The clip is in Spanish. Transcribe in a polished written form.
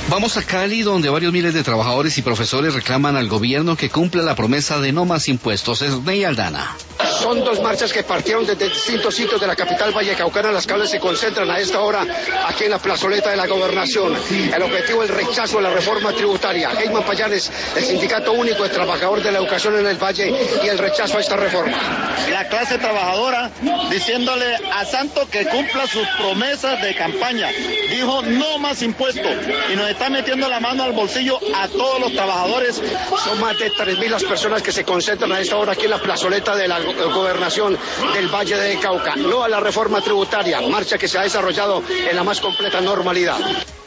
Vamos a Cali, donde varios miles de trabajadores y profesores reclaman al gobierno que cumpla la promesa de no más impuestos. Esnei Aldana. Son dos marchas que partieron desde distintos sitios de la capital vallecaucana, las cuales se concentran a esta hora aquí en la plazoleta de la Gobernación. El objetivo es el rechazo a la reforma tributaria. Heyman Payanes, el Sindicato Único de Trabajadores de la Educación en el Valle, y el rechazo a esta reforma. La clase trabajadora diciéndole a Santos que cumpla sus promesas de campaña. Dijo no más impuestos y nos está metiendo la mano al bolsillo a todos los trabajadores. Son más de 3.000 las personas que se concentran a esta hora aquí en la plazoleta de la Gobernación del Valle de Cauca. No a la reforma tributaria, marcha que se ha desarrollado en la más completa normalidad.